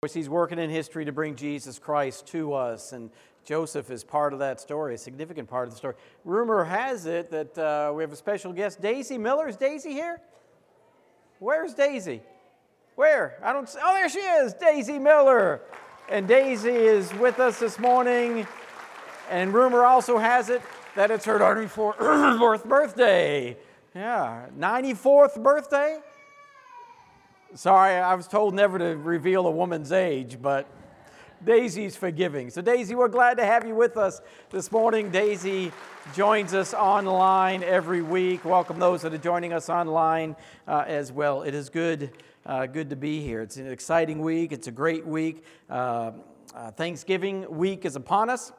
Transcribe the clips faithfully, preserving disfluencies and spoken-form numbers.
He's working in history to bring Jesus Christ to us, and Joseph is part of that story, a significant part of the story. Rumor has it that uh, we have a special guest, Daisy Miller. Is Daisy here? Where's Daisy? Where? I don't see. Oh, there she is, Daisy Miller. And Daisy is with us this morning, and rumor also has it that it's her ninety-fourth birthday. Yeah, ninety-fourth birthday? Sorry, I was told never to reveal a woman's age, but Daisy's forgiving. So Daisy, we're glad to have you with us this morning. Daisy joins us online every week. Welcome those that are joining us online uh, as well. It is good, uh, good to be here. It's an exciting week. It's a great week. Uh, uh, Thanksgiving week is upon us.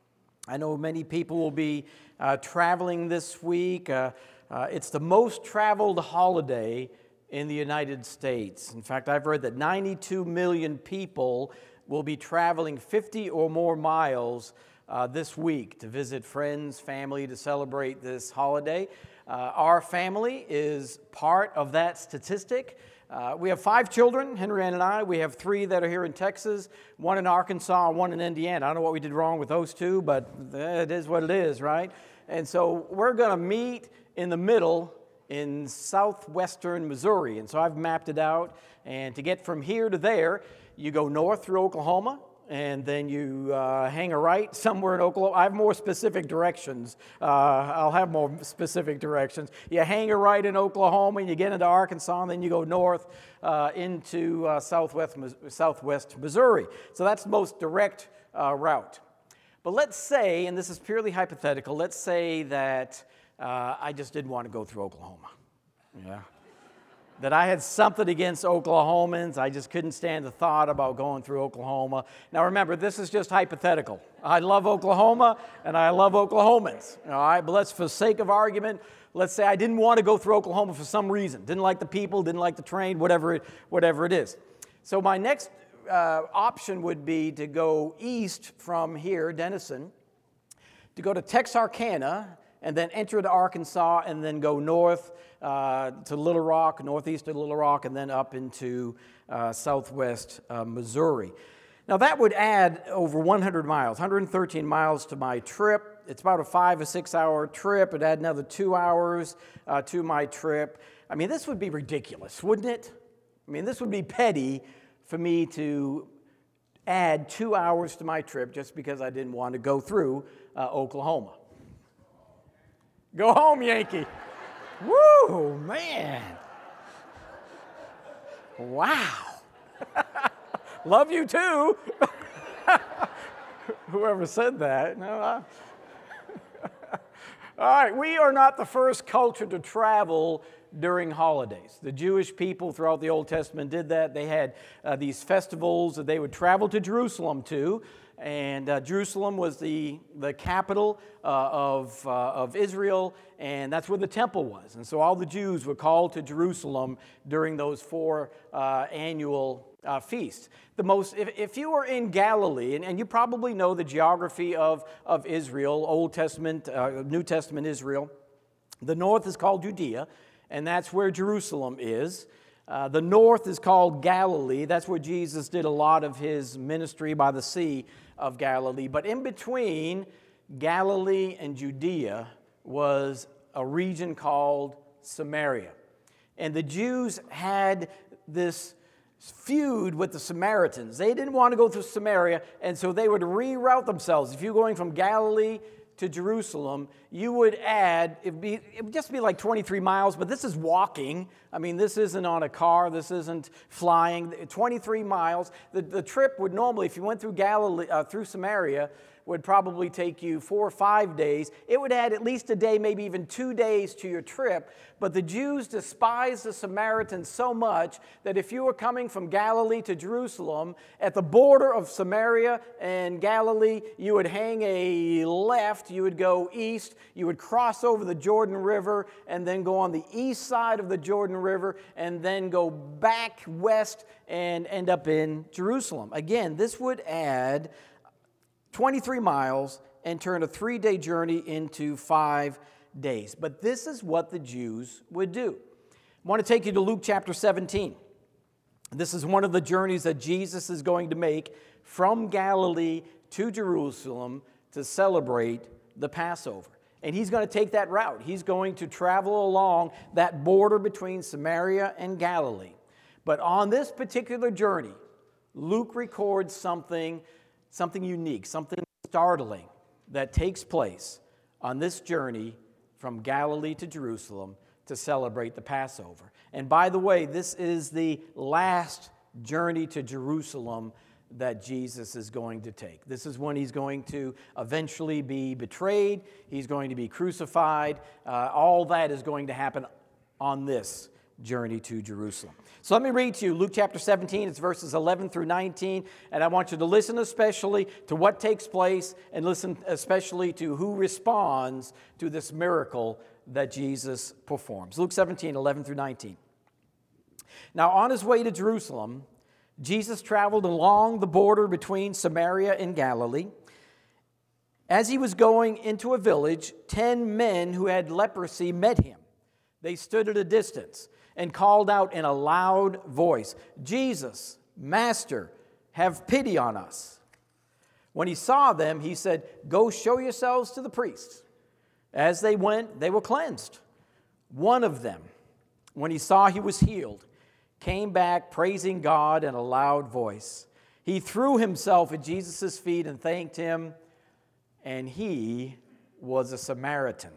I know many people will be uh, traveling this week. Uh, uh, it's the most traveled holiday in the United States. In fact, I've read that ninety-two million people will be traveling fifty or more miles uh, this week to visit friends, family, to celebrate this holiday. Uh, our family is part of that statistic. Uh, we have five children, Henry Ann and I. We have three that are here in Texas, one in Arkansas, and one in Indiana. I don't know what we did wrong with those two, but it is what it is, right? And so we're going to meet in the middle in southwestern Missouri. And so I've mapped it out. And to get from here to there, you go north through Oklahoma, and then you uh, hang a right somewhere in Oklahoma. I have more specific directions. Uh, I'll have more specific directions. You hang a right in Oklahoma, and you get into Arkansas, and then you go north uh, into uh, southwest, southwest Missouri. So that's the most direct uh, route. But let's say, and this is purely hypothetical, let's say that uh, I just didn't want to go through Oklahoma. Yeah. That I had something against Oklahomans. I just couldn't stand the thought about going through Oklahoma. Now remember, this is just hypothetical. I love Oklahoma, and I love Oklahomans. All right, but let's, for the sake of argument, let's say I didn't want to go through Oklahoma for some reason. Didn't like the people, didn't like the train, whatever it, whatever it is. So my next uh, option would be to go east from here, Denison, to go to Texarkana, and then enter into Arkansas, and then go north uh, to Little Rock, northeast of Little Rock, and then up into uh, southwest uh, Missouri. Now that would add over one hundred miles, one hundred thirteen miles to my trip. It's about a five or six hour trip. It'd add another two hours uh, to my trip. I mean, this would be ridiculous, wouldn't it? I mean, this would be petty for me to add two hours to my trip just because I didn't want to go through uh, Oklahoma. Go home, Yankee. Woo, man. Wow. Love you too. Whoever said that. No, I... All right, we are not the first culture to travel during holidays. The Jewish people throughout the Old Testament did that. They had uh, these festivals that they would travel to Jerusalem to. And uh, Jerusalem was the, the capital uh, of, uh, of Israel, and that's where the temple was. And so all the Jews were called to Jerusalem during those four uh, annual uh, feasts. The most, if, if you were in Galilee, and, and you probably know the geography of, of Israel, Old Testament, uh, New Testament Israel, the north is called Judea, and that's where Jerusalem is. Uh, the north is called Galilee. That's where Jesus did a lot of his ministry by the Sea of Galilee. But in between Galilee and Judea was a region called Samaria. And the Jews had this feud with the Samaritans. They didn't want to go through Samaria, and so they would reroute themselves. If you're going from Galilee to Jerusalem, you would add, it'd be, it would just be like twenty-three miles, but this is walking. I mean, this isn't on a car, this isn't flying. twenty-three miles. The, the trip would normally, if you went through Galilee, uh, through Samaria, would probably take you four or five days. It would add at least a day, maybe even two days to your trip. But the Jews despised the Samaritans so much that if you were coming from Galilee to Jerusalem, at the border of Samaria and Galilee, you would hang a left, you would go east, you would cross over the Jordan River, and then go on the east side of the Jordan River, and then go back west and end up in Jerusalem. Again, this would add twenty-three miles and turn a three-day journey into five days. But this is what the Jews would do. I want to take you to Luke chapter seventeen. This is one of the journeys that Jesus is going to make from Galilee to Jerusalem to celebrate the Passover. And he's going to take that route. He's going to travel along that border between Samaria and Galilee. But on this particular journey, Luke records something, something unique, something startling that takes place on this journey from Galilee to Jerusalem to celebrate the Passover. And by the way, this is the last journey to Jerusalem that Jesus is going to take. This is when he's going to eventually be betrayed. He's going to be crucified. Uh, all that is going to happen on this journey to Jerusalem. So let me read to you Luke chapter seventeen. It's verses eleven through nineteen. And I want you to listen especially to what takes place and listen especially to who responds to this miracle that Jesus performs. Luke seventeen, eleven through nineteen. Now on his way to Jerusalem, Jesus traveled along the border between Samaria and Galilee. As he was going into a village, ten men who had leprosy met him. They stood at a distance and called out in a loud voice, "Jesus, Master, have pity on us." When he saw them, he said, "Go show yourselves to the priests." As they went, they were cleansed. One of them, when he saw he was healed, came back praising God in a loud voice. He threw himself at Jesus' feet and thanked him, and he was a Samaritan.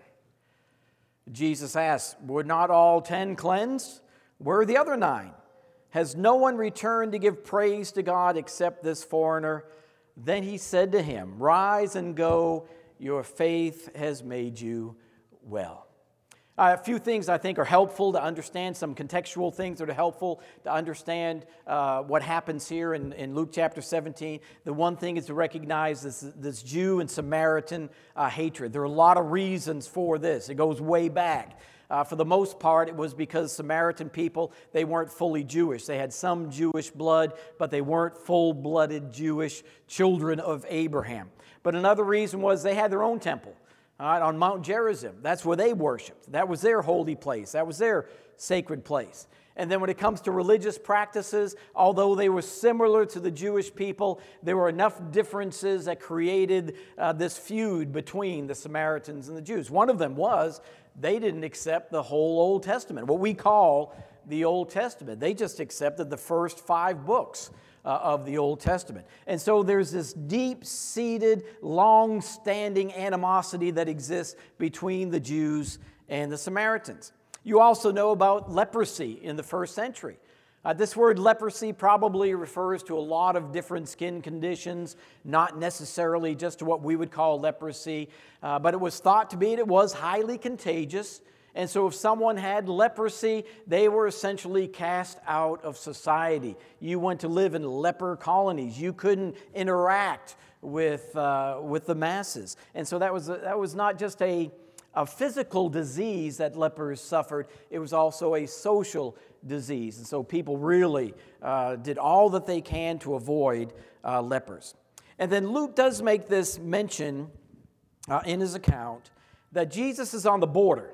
Jesus asked, "Were not all ten cleansed? Where are the other nine? Has no one returned to give praise to God except this foreigner?" Then he said to him, "Rise and go. Your faith has made you well." Uh, a few things I think are helpful to understand, some contextual things that are helpful to understand uh, what happens here in, in Luke chapter seventeen. The one thing is to recognize this, this Jew and Samaritan uh, hatred. There are a lot of reasons for this. It goes way back. Uh, for the most part, it was because Samaritan people, they weren't fully Jewish. They had some Jewish blood, but they weren't full-blooded Jewish children of Abraham. But another reason was they had their own temple. All right, on Mount Gerizim. That's where they worshiped. That was their holy place. That was their sacred place. And then when it comes to religious practices, although they were similar to the Jewish people, there were enough differences that created uh, this feud between the Samaritans and the Jews. One of them was they didn't accept the whole Old Testament, what we call the Old Testament. They just accepted the first five books Uh, of the Old Testament. And so there's this deep-seated, long-standing animosity that exists between the Jews and the Samaritans. You also know about leprosy in the first century. Uh, this word leprosy probably refers to a lot of different skin conditions, not necessarily just to what we would call leprosy, uh, but it was thought to be, it was highly contagious. And so if someone had leprosy, they were essentially cast out of society. You went to live in leper colonies. You couldn't interact with, uh, with the masses. And so that was, a, that was not just a, a physical disease that lepers suffered. It was also a social disease. And so people really uh, did all that they can to avoid uh, lepers. And then Luke does make this mention uh, in his account that Jesus is on the border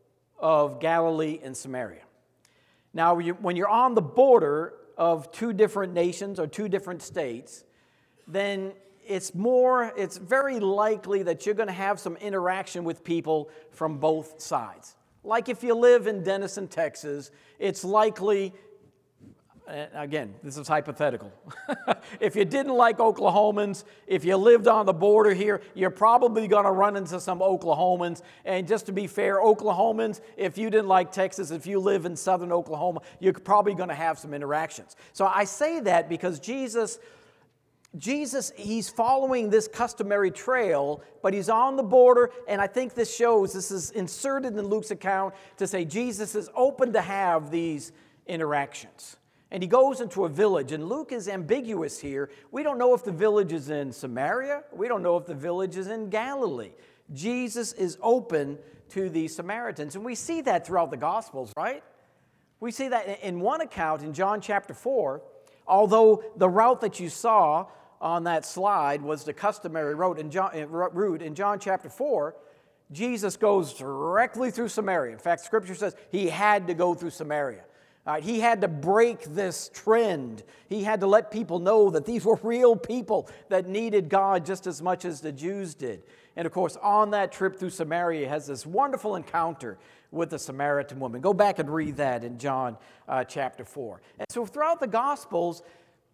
of Galilee and Samaria. Now, when you're on the border of two different nations or two different states, then it's more, it's very likely that you're going to have some interaction with people from both sides. Like if you live in Denison, Texas, it's likely, again, this is hypothetical. If you didn't like Oklahomans, if you lived on the border here, you're probably going to run into some Oklahomans. And just to be fair, Oklahomans, if you didn't like Texas, if you live in southern Oklahoma, you're probably going to have some interactions. So I say that because Jesus, Jesus, he's following this customary trail, but he's on the border, and I think this shows, this is inserted in Luke's account to say Jesus is open to have these interactions. And he goes into a village, and Luke is ambiguous here. We don't know if the village is in Samaria. We don't know if the village is in Galilee. Jesus is open to the Samaritans, and we see that throughout the Gospels, right? We see that in one account in John chapter four, although the route that you saw on that slide was the customary route in John, route in John chapter four, Jesus goes directly through Samaria. In fact, Scripture says he had to go through Samaria. All right, he had to break this trend. He had to let people know that these were real people that needed God just as much as the Jews did. And of course, on that trip through Samaria, he has this wonderful encounter with the Samaritan woman. Go back and read that in John uh, chapter four. And so throughout the Gospels,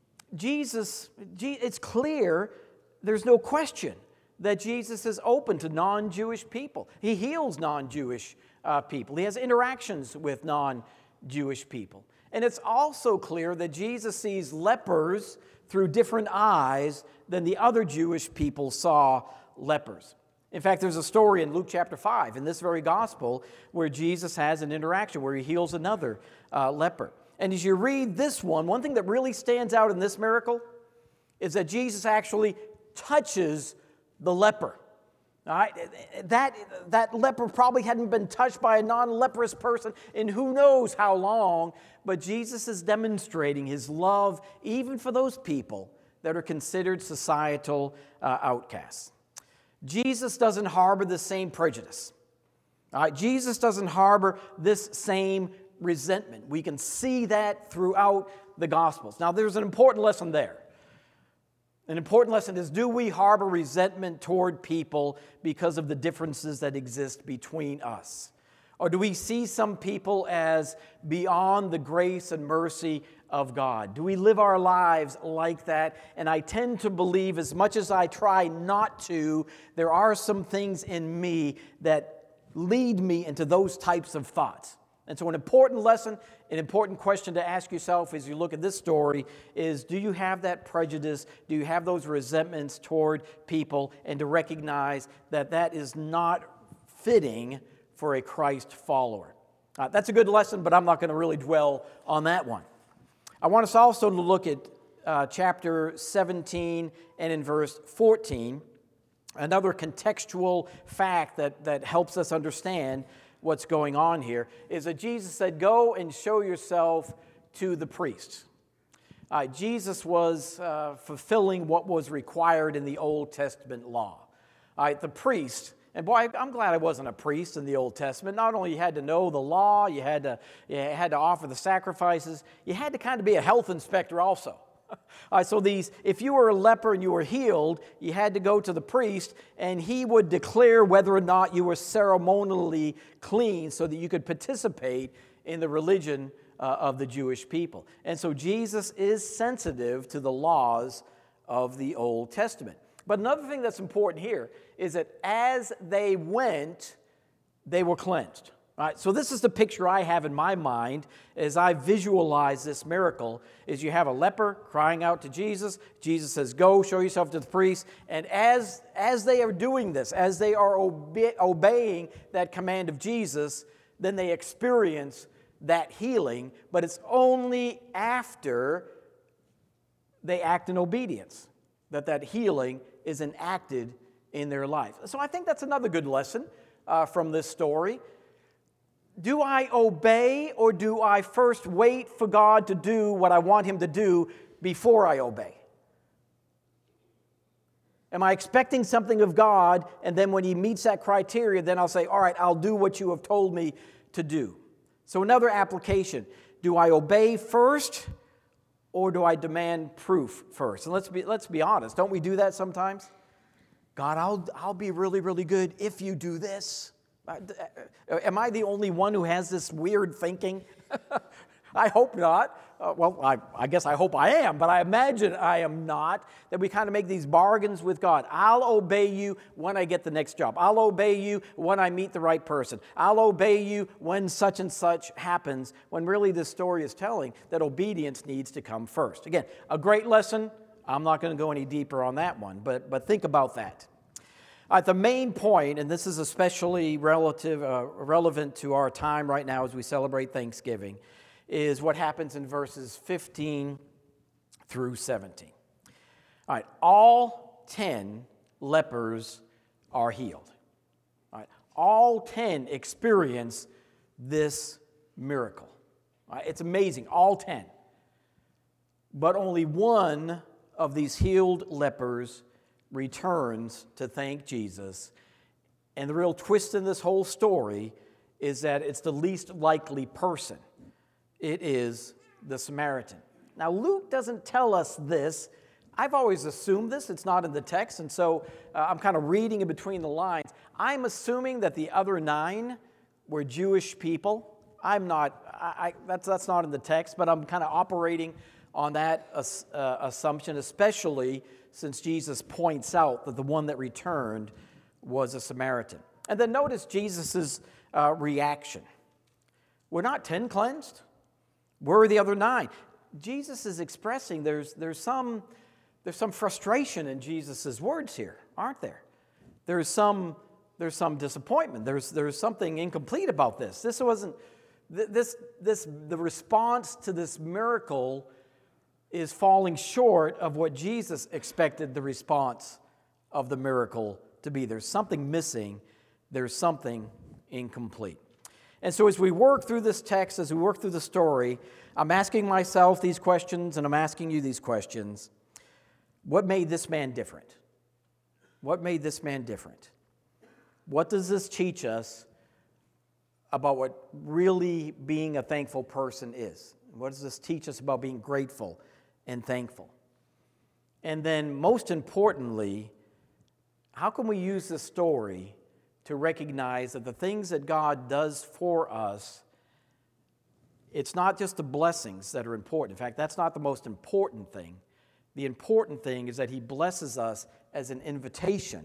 Jesus, it's clear, there's no question that Jesus is open to non-Jewish people. He heals non-Jewish uh, people. He has interactions with non-Jewish people. And it's also clear that Jesus sees lepers through different eyes than the other Jewish people saw lepers. In fact, there's a story in Luke chapter five, in this very gospel, where Jesus has an interaction where he heals another uh, leper. And as you read this one, one thing that really stands out in this miracle is that Jesus actually touches the leper. All right? That, that leper probably hadn't been touched by a non-leprous person in who knows how long, but Jesus is demonstrating his love even for those people that are considered societal uh, outcasts. Jesus doesn't harbor the same prejudice. All right? Jesus doesn't harbor this same resentment. We can see that throughout the Gospels. Now, there's an important lesson there. An important lesson is, do we harbor resentment toward people because of the differences that exist between us? Or do we see some people as beyond the grace and mercy of God? Do we live our lives like that? And I tend to believe, as much as I try not to, there are some things in me that lead me into those types of thoughts. And so an important lesson, an important question to ask yourself as you look at this story is, do you have that prejudice? Do you have those resentments toward people? And to recognize that that is not fitting for a Christ follower. Uh, that's a good lesson, but I'm not going to really dwell on that one. I want us also to look at uh, chapter seventeen and in verse fourteen, another contextual fact that, that helps us understand what's going on here, is that Jesus said, go and show yourself to the priests. Uh, Jesus was uh, fulfilling what was required in the Old Testament law. Uh, the priest, and boy, I'm glad I wasn't a priest in the Old Testament. Not only you had to know the law, you had to, you had to offer the sacrifices, you had to kind of be a health inspector also. Uh, so these, if you were a leper and you were healed, you had to go to the priest, and he would declare whether or not you were ceremonially clean so that you could participate in the religion uh, of the Jewish people. And so Jesus is sensitive to the laws of the Old Testament. But another thing that's important here is that as they went, they were cleansed. All right, so this is the picture I have in my mind as I visualize this miracle, is you have a leper crying out to Jesus. Jesus says, go, show yourself to the priest. And as, as they are doing this, as they are obe- obeying that command of Jesus, then they experience that healing, but it's only after they act in obedience that that healing is enacted in their life. So I think that's another good lesson uh, from this story. Do I obey, or do I first wait for God to do what I want him to do before I obey? Am I expecting something of God, and then when he meets that criteria, then I'll say, all right, I'll do what you have told me to do. So another application, do I obey first, or do I demand proof first? And let's be, let's be honest, don't we do that sometimes? God, I'll, I'll be really, really good if you do this. Am I the only one who has this weird thinking? I hope not. Uh, well, I, I guess I hope I am, but I imagine I am not, that we kind of make these bargains with God. I'll obey you when I get the next job. I'll obey you when I meet the right person. I'll obey you when such and such happens, when really this story is telling that obedience needs to come first. Again, a great lesson. I'm not going to go any deeper on that one, but, but think about that. Uh, the main point, and this is especially relative, uh, relevant to our time right now as we celebrate Thanksgiving, is what happens in verses fifteen through seventeen. All right, all ten lepers are healed. All right, all ten experience this miracle. All right, it's amazing, all ten. But only one of these healed lepers returns to thank Jesus. And the real twist in this whole story is that it's the least likely person. It is the Samaritan. Now, Luke doesn't tell us this. I've always assumed this. It's not in the text, and so uh, I'm kind of reading in between the lines. I'm assuming that the other nine were Jewish people. I'm not, I, I, that's, that's not in the text, but I'm kind of operating on that uh, assumption, especially since Jesus points out that the one that returned was a Samaritan. And then notice Jesus' uh, reaction. We're not ten cleansed. Where are the other nine? Jesus is expressing there's, there's, some, there's some frustration in Jesus' words here, aren't there? There's some, there's some disappointment. There's, there's something incomplete about this. This wasn't, this, this, the response to this miracle is falling short of what Jesus expected the response of the miracle to be. There's something missing. There's something incomplete. And so as we work through this text, as we work through the story, I'm asking myself these questions, and I'm asking you these questions. What made this man different? What made this man different? What does this teach us about what really being a thankful person is? What does this teach us about being grateful and thankful? And then, most importantly, how can we use this story to recognize that the things that God does for us, it's not just the blessings that are important. In fact, that's not the most important thing. The important thing is that He blesses us as an invitation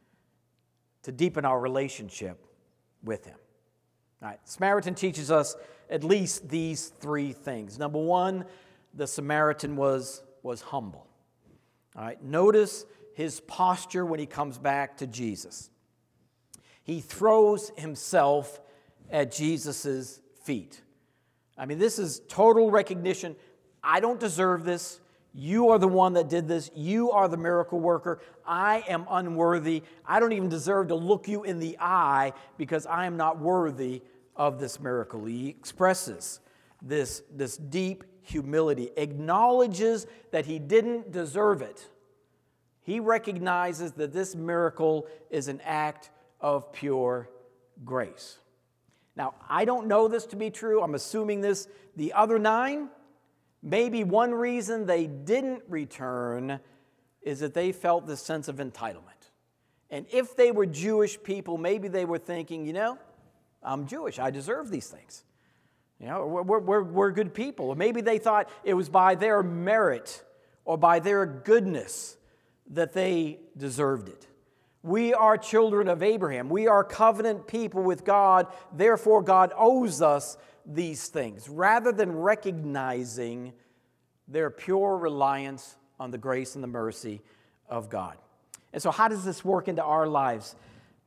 to deepen our relationship with Him. All right, Samaritan teaches us at least these three things. Number one, the Samaritan was, was humble. All right, notice his posture when he comes back to Jesus. He throws himself at Jesus' feet. I mean, this is total recognition. I don't deserve this. You are the one that did this. You are the miracle worker. I am unworthy. I don't even deserve to look you in the eye because I am not worthy of this miracle. He expresses this, this deep humility, acknowledges that he didn't deserve it. He recognizes that this miracle is an act of pure grace. Now, I don't know this to be true. I'm assuming this. The other nine, maybe one reason they didn't return is that they felt this sense of entitlement. And if they were Jewish people, maybe they were thinking, you know, I'm Jewish. I deserve these things. You know, we're, we're, we're good people. Or maybe they thought it was by their merit or by their goodness that they deserved it. We are children of Abraham. We are covenant people with God. Therefore, God owes us these things, rather than recognizing their pure reliance on the grace and the mercy of God. And so how does this work into our lives?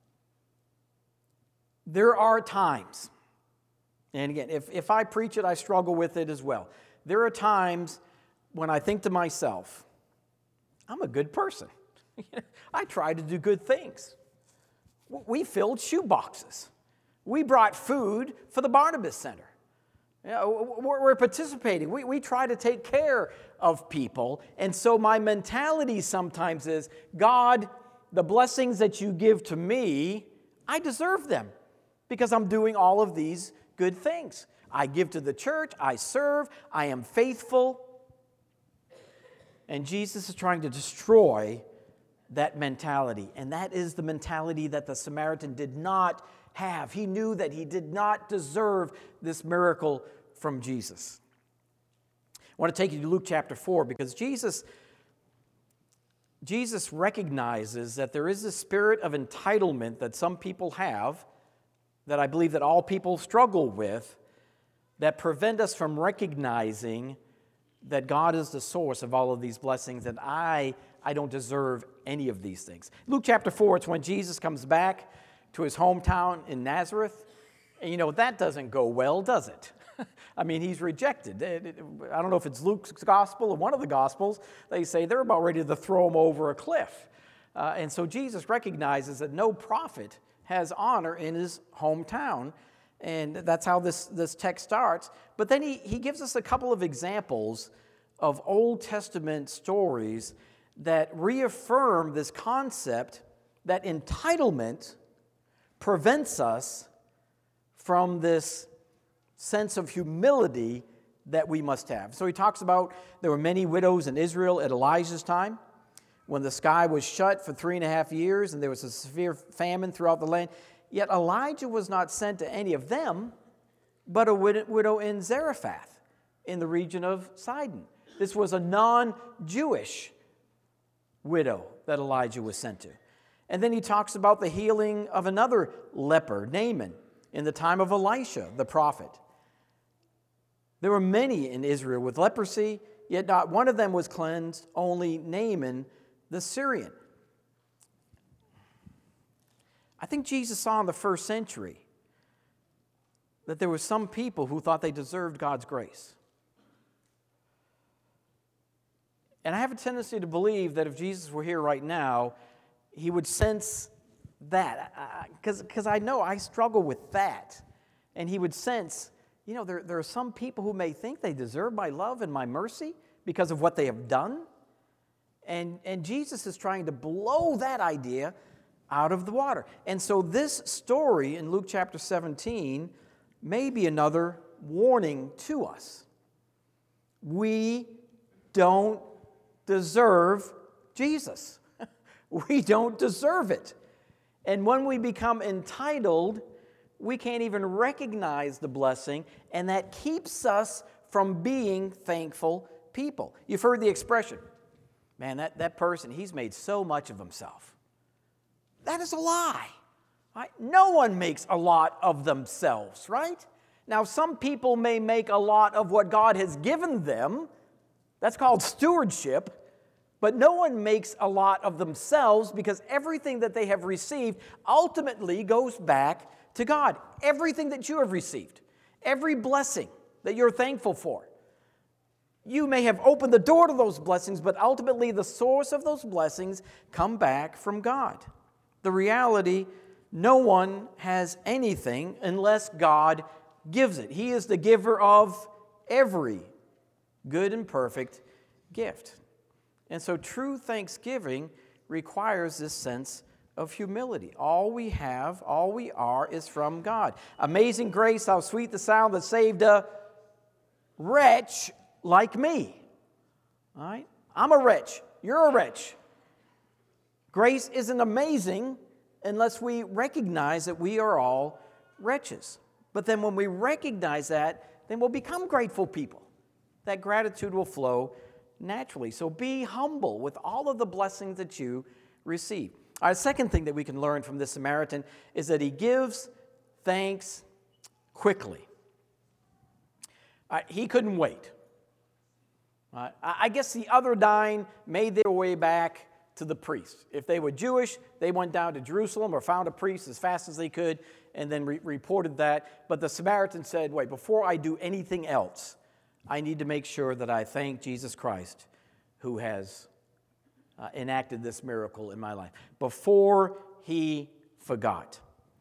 There are times, and again, if, if I preach it, I struggle with it as well. There are times when I think to myself, I'm a good person. I try to do good things. We filled shoe boxes. We brought food for the Barnabas Center. You know, we're participating. We, we try to take care of people. And so my mentality sometimes is, God, the blessings that you give to me, I deserve them because I'm doing all of these good things. I give to the church. I serve. I am faithful. And Jesus is trying to destroy that mentality. And that is the mentality that the Samaritan did not have. He knew that he did not deserve this miracle from Jesus. I want to take you to Luke chapter four because Jesus, Jesus recognizes that there is a spirit of entitlement that some people have, that I believe that all people struggle with, that prevent us from recognizing that God is the source of all of these blessings, and I, I don't deserve any of these things. Luke chapter four, it's when Jesus comes back to his hometown in Nazareth. And you know, that doesn't go well, does it? I mean, he's rejected. I don't know if it's Luke's gospel or one of the gospels. They say they're about ready to throw him over a cliff. Uh, and so Jesus recognizes that no prophet has honor in his hometown. And that's how this, this text starts. But then he, he gives us a couple of examples of Old Testament stories that reaffirm this concept that entitlement prevents us from this sense of humility that we must have. So he talks about there were many widows in Israel at Elijah's time, when the sky was shut for three and a half years and there was a severe famine throughout the land. Yet Elijah was not sent to any of them, but a widow in Zarephath in the region of Sidon. This was a non-Jewish widow that Elijah was sent to. And then he talks about the healing of another leper, Naaman, in the time of Elisha, the prophet. There were many in Israel with leprosy, yet not one of them was cleansed, only Naaman the Syrian. I think Jesus saw in the first century that there were some people who thought they deserved God's grace. And I have a tendency to believe that if Jesus were here right now, he would sense that. Because I know I struggle with that. And he would sense, you know, there, there are some people who may think they deserve my love and my mercy because of what they have done. And, and Jesus is trying to blow that idea out of the water. And so this story in Luke chapter seventeen may be another warning to us. We don't deserve Jesus. We don't deserve it. And when we become entitled, we can't even recognize the blessing, and that keeps us from being thankful people. You've heard the expression, man, that, that person, he's made so much of himself. That is a lie. Right? No one makes a lot of themselves, right? Now, some people may make a lot of what God has given them. That's called stewardship. But no one makes a lot of themselves because everything that they have received ultimately goes back to God. Everything that you have received, every blessing that you're thankful for, you may have opened the door to those blessings, but ultimately the source of those blessings come back from God. The reality, no one has anything unless God gives it. He is the giver of every good and perfect gift. And so true thanksgiving requires this sense of humility. All we have, all we are, is from God. Amazing grace, how sweet the sound that saved a wretch like me. All right? I'm a wretch. You're a wretch. Grace isn't amazing unless we recognize that we are all wretches. But then when we recognize that, then we'll become grateful people. That gratitude will flow naturally. So be humble with all of the blessings that you receive. Our second thing that we can learn from this Samaritan is that he gives thanks quickly. Uh, he couldn't wait. Uh, I guess the other nine made their way back to the priest. If they were Jewish, they went down to Jerusalem or found a priest as fast as they could and then re- reported that. But the Samaritan said, wait, before I do anything else, I need to make sure that I thank Jesus Christ who has uh, enacted this miracle in my life before he forgot.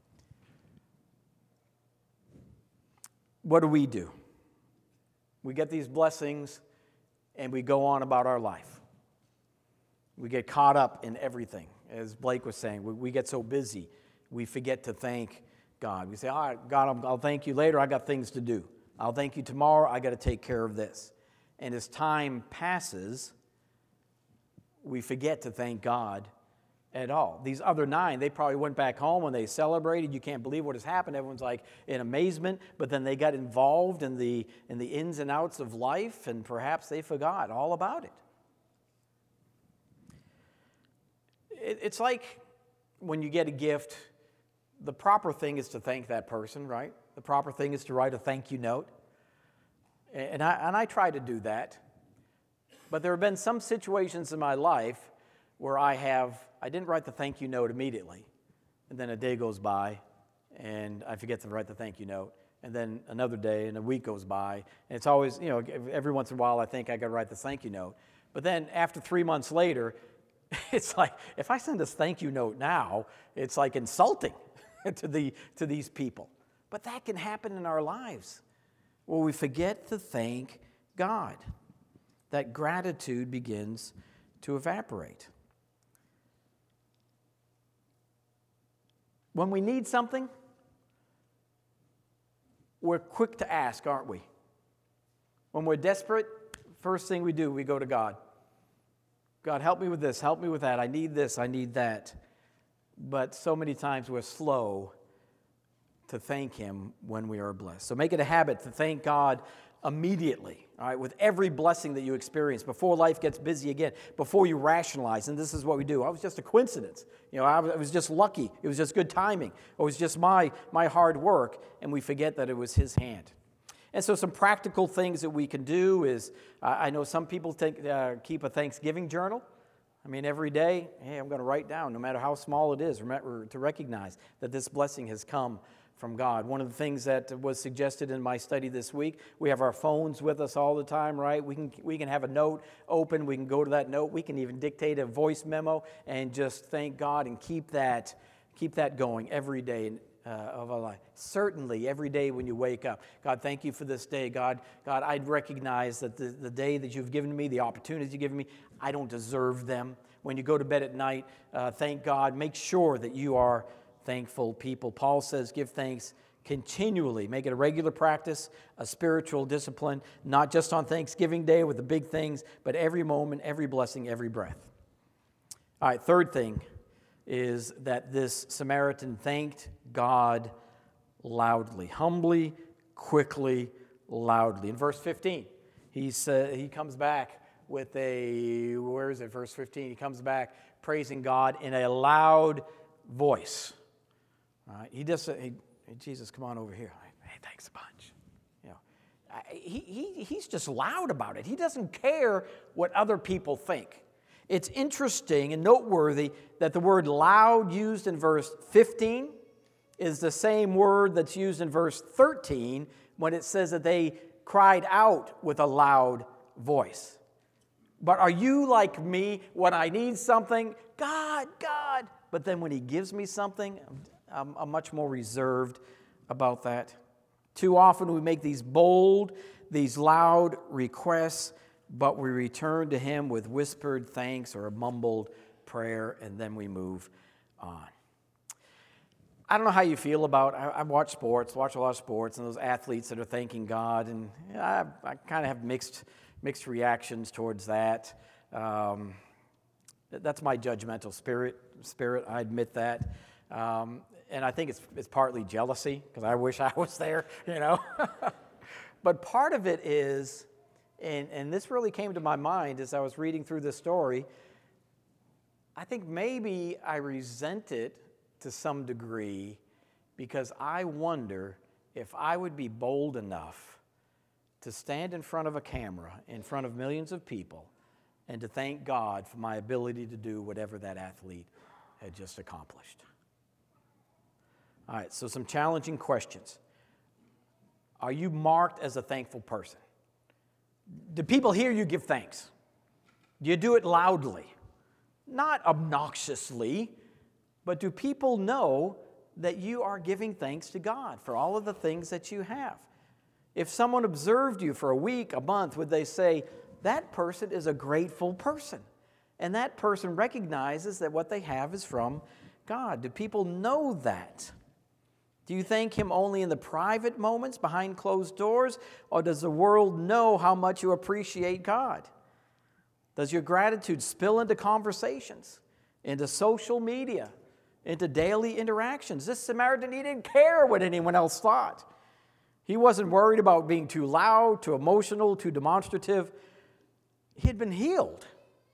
What do we do? We get these blessings and we go on about our life. We get caught up in everything. As Blake was saying, we, we get so busy, we forget to thank God. We say, all right, God, I'll, I'll thank you later. I got things to do. I'll thank you tomorrow. I got to take care of this. And as time passes, we forget to thank God at all. These other nine, they probably went back home and they celebrated. You can't believe what has happened. Everyone's like in amazement. But then they got involved in the, in the ins and outs of life, and perhaps they forgot all about it. it it's like when you get a gift, the proper thing is to thank that person, right? The proper thing is to write a thank you note. And I, and I try to do that. But there have been some situations in my life where I have, I didn't write the thank you note immediately. And then a day goes by and I forget to write the thank you note. And then another day and a week goes by. And it's always, you know, every once in a while I think I got to write the thank you note. But then after three months later, it's like, if I send this thank you note now, it's like insulting to the to these people. But that can happen in our lives where we forget to thank God. That gratitude begins to evaporate. When we need something, we're quick to ask, aren't we? When we're desperate, first thing we do, we go to God. God, help me with this, help me with that. I need this, I need that. But so many times we're slow to thank Him when we are blessed. So make it a habit to thank God immediately, all right, with every blessing that you experience, before life gets busy again, before you rationalize. And this is what we do. I was just a coincidence. You know, I was just lucky. It was just good timing. It was just my, my hard work, and we forget that it was His hand. And so some practical things that we can do is, uh, I know some people think, uh, keep a Thanksgiving journal. I mean, every day, hey, I'm going to write down, no matter how small it is, remember to recognize that this blessing has come from God. One of the things that was suggested in my study this week, we have our phones with us all the time, right? We can we can have a note open, we can go to that note, we can even dictate a voice memo and just thank God and keep that keep that going every day uh, of our life. Certainly every day when you wake up, God, thank you for this day. God, God, I recognize that the, the day that you've given me, the opportunities you've given me, I don't deserve them. When you go to bed at night, uh, thank God. Make sure that you are thankful people. Paul says, give thanks continually. Make it a regular practice, a spiritual discipline, not just on Thanksgiving Day with the big things, but every moment, every blessing, every breath. All right, third thing is that this Samaritan thanked God loudly, humbly, quickly, loudly. In verse fifteen, he, uh, he comes back with a, where is it, verse fifteen? He comes back praising God in a loud voice. All right, he just said, hey, hey, Jesus, come on over here. Hey, thanks a bunch. You know, he, he, he's just loud about it. He doesn't care what other people think. It's interesting and noteworthy that the word loud used in verse fifteen is the same word that's used in verse thirteen when it says that they cried out with a loud voice. But are you like me when I need something? God, God. But then when He gives me something, I'm, I'm much more reserved about that. Too often we make these bold, these loud requests, but we return to Him with whispered thanks or a mumbled prayer, and then we move on. I don't know how you feel about, I, I watch sports, watch a lot of sports, and those athletes that are thanking God, and I, I kind of have mixed mixed reactions towards that. Um, that's my judgmental spirit, spirit, I admit that. Um, and I think it's, it's partly jealousy, because I wish I was there, you know. But part of it is, and, and this really came to my mind as I was reading through this story, I think maybe I resent it to some degree because I wonder if I would be bold enough to stand in front of a camera, in front of millions of people, and to thank God for my ability to do whatever that athlete had just accomplished. All right, so some challenging questions. Are you marked as a thankful person? Do people hear you give thanks? Do you do it loudly? Not obnoxiously, but do people know that you are giving thanks to God for all of the things that you have? If someone observed you for a week, a month, would they say, that person is a grateful person, and that person recognizes that what they have is from God? Do people know that? Do you thank Him only in the private moments behind closed doors, or does the world know how much you appreciate God? Does your gratitude spill into conversations, into social media, into daily interactions? This Samaritan, he didn't care what anyone else thought. He wasn't worried about being too loud, too emotional, too demonstrative. He had been healed,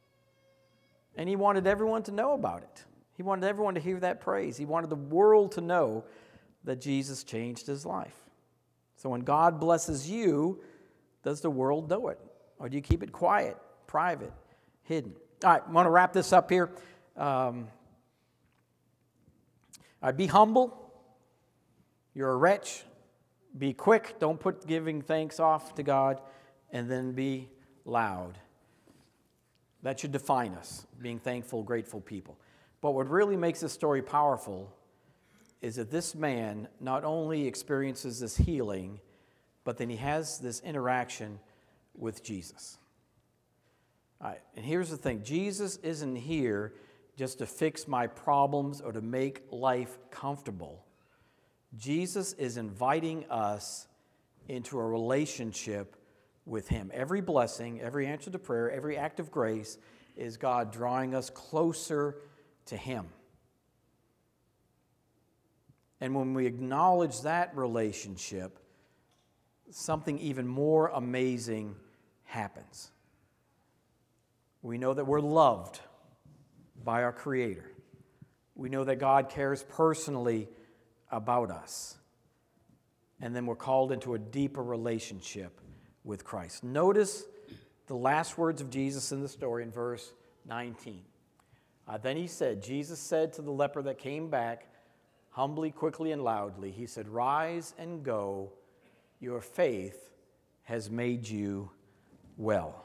and he wanted everyone to know about it. He wanted everyone to hear that praise. He wanted the world to know that Jesus changed his life. So when God blesses you, does the world know it? Or do you keep it quiet, private, hidden? All right, I want to wrap this up here. Um, all right, be humble. You're a wretch. Be quick. Don't put giving thanks off to God. And then be loud. That should define us, being thankful, grateful people. But what really makes this story powerful is that this man not only experiences this healing, but then he has this interaction with Jesus. All right, and here's the thing. Jesus isn't here just to fix my problems or to make life comfortable. Jesus is inviting us into a relationship with Him. Every blessing, every answer to prayer, every act of grace is God drawing us closer to Him. And when we acknowledge that relationship, something even more amazing happens. We know that we're loved by our Creator. We know that God cares personally about us. And then we're called into a deeper relationship with Christ. Notice the last words of Jesus in the story in verse nineteen. Uh, then he said, Jesus said to the leper that came back, humbly, quickly, and loudly, he said, "Rise and go, your faith has made you well."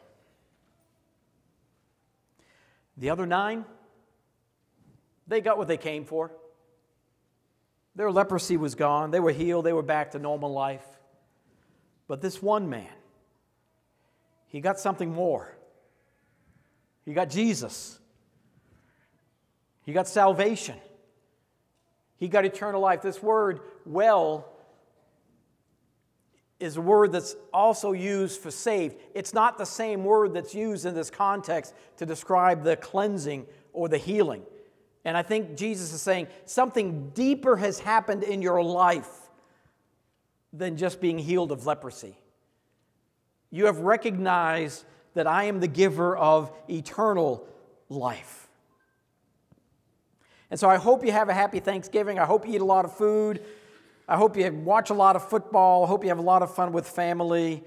The other nine, they got what they came for. Their leprosy was gone. They were healed. They were back to normal life. But this one man, he got something more. He got Jesus. He got salvation. He got eternal life. This word, well, is a word that's also used for saved. It's not the same word that's used in this context to describe the cleansing or the healing. And I think Jesus is saying something deeper has happened in your life than just being healed of leprosy. You have recognized that I am the giver of eternal life. And so I hope you have a happy Thanksgiving. I hope you eat a lot of food. I hope you watch a lot of football. I hope you have a lot of fun with family.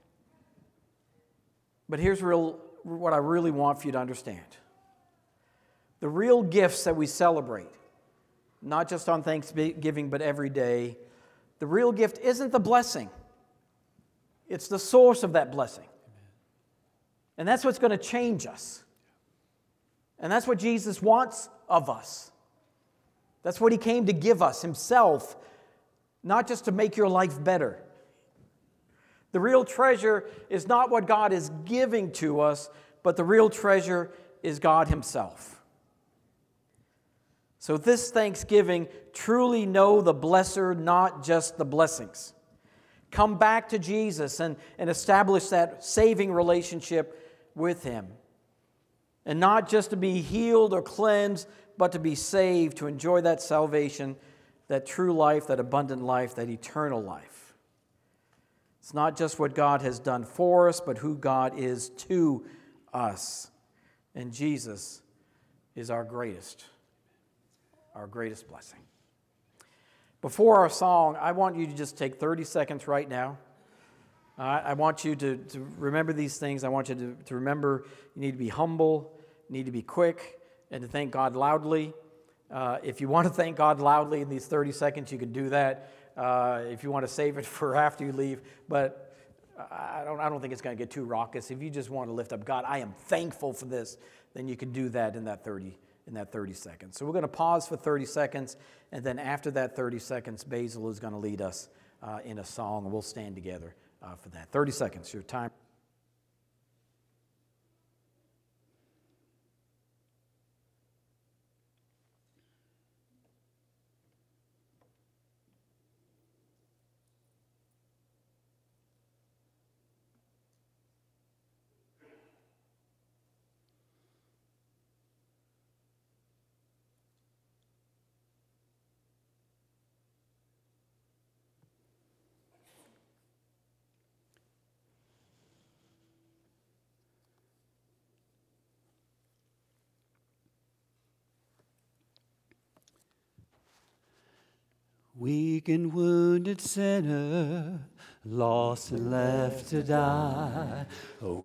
But here's real, what I really want for you to understand. The real gifts that we celebrate, not just on Thanksgiving, but every day, the real gift isn't the blessing. It's the source of that blessing. And that's what's going to change us. And that's what Jesus wants of us. That's what He came to give us, Himself, not just to make your life better. The real treasure is not what God is giving to us, but the real treasure is God Himself. So this Thanksgiving, truly know the blesser, not just the blessings. Come back to Jesus and, and establish that saving relationship with Him. And not just to be healed or cleansed, but to be saved, to enjoy that salvation, that true life, that abundant life, that eternal life. It's not just what God has done for us, but who God is to us. And Jesus is our greatest, our greatest blessing. Before our song, I want you to just take thirty seconds right now. Uh, I want you to, to remember these things. I want you to, to remember you need to be humble, you need to be quick, and to thank God loudly. Uh, if you want to thank God loudly in these thirty seconds, you can do that. Uh, if you want to save it for after you leave, but I don't, I don't think it's going to get too raucous. If you just want to lift up God, I am thankful for this, then you can do that in that thirty in that thirty seconds. So we're going to pause for thirty seconds, and then after that thirty seconds, Basil is going to lead us uh, in a song, and we'll stand together uh, for that. thirty seconds, your time. Weak and wounded sinner, lost and left to die. Oh,